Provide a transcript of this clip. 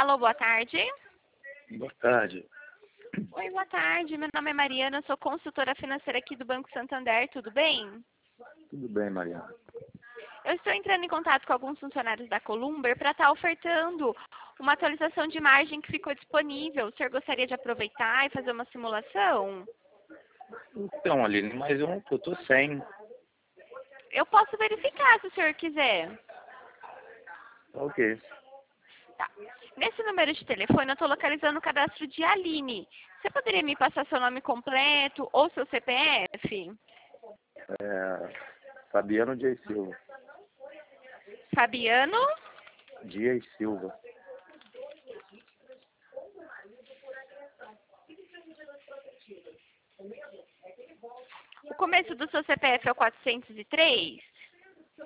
Alô, boa tarde. Boa tarde. Oi, boa tarde. Meu nome é Mariana, eu sou consultora financeira aqui do Banco Santander, tudo bem? Tudo bem, Mariana? Eu estou entrando em contato com alguns funcionários da Columber para estar ofertando uma atualização de margem que ficou disponível. O senhor gostaria de aproveitar e fazer uma simulação? Então, Aline, mas eu tô sem. Eu posso verificar se o senhor quiser. Ok. Tá. Nesse número de telefone eu estou localizando o cadastro de Aline. Você poderia me passar seu nome completo ou seu CPF? Fabiano Dias Silva. Fabiano? Dias Silva. O começo do seu CPF é o 403?